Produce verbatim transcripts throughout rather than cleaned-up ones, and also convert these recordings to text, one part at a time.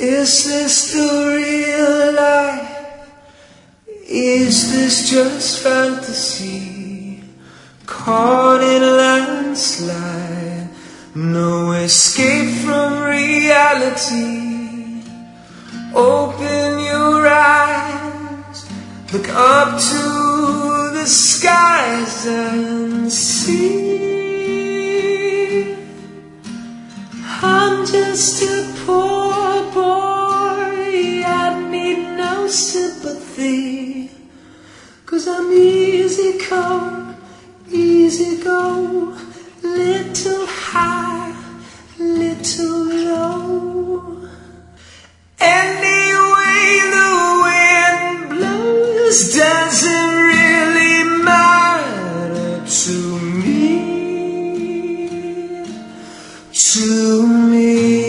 Is this the real life? Is this just fantasy? Caught in a landslide, no escape from reality. Open your eyes, look up to the skies and see. I'm just a poor boy, I need no sympathy, 'cause I'm easy come, easy go, little high, little low. Any way the wind blows doesn't really matter to me, to me.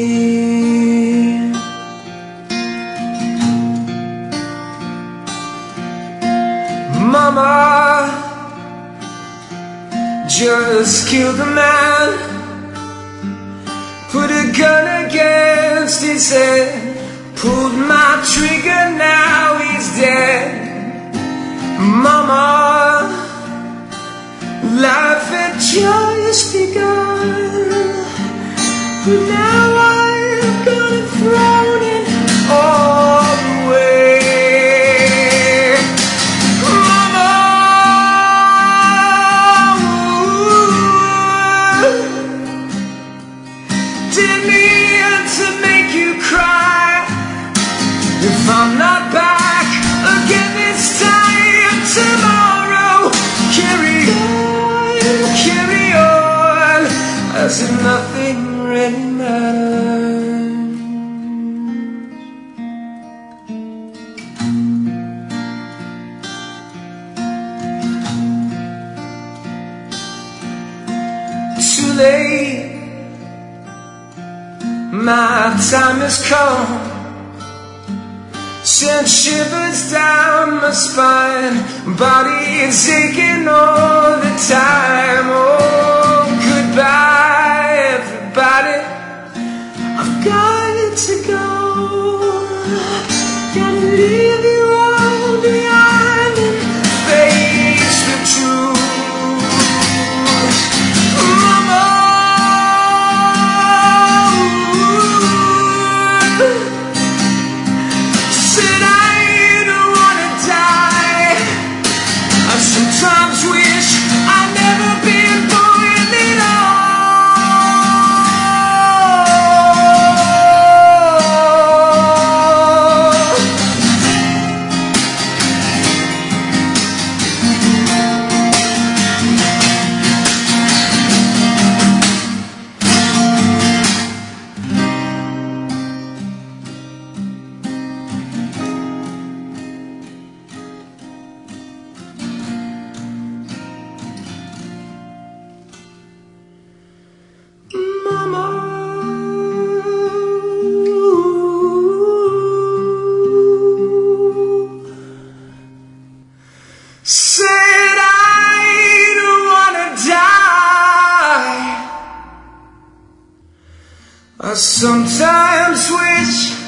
Mama just killed a man, put a gun against his head, pulled my trigger, now he's dead. Mama, life had just begun, but now I've got it thrown in all the way. Mama, didn't mean to make you cry. If I'm not back again this time tomorrow, carry on, carry on, as if nothing really matters. Too late, my time has come, sent shivers down my spine, body is aching all the time. Oh, goodbye everybody, I've got to go, gotta leave you all behind and face the truth. Mama, said I don't wanna die. I sometimes wish I'd never been born at said I don't wanna die. I sometimes wish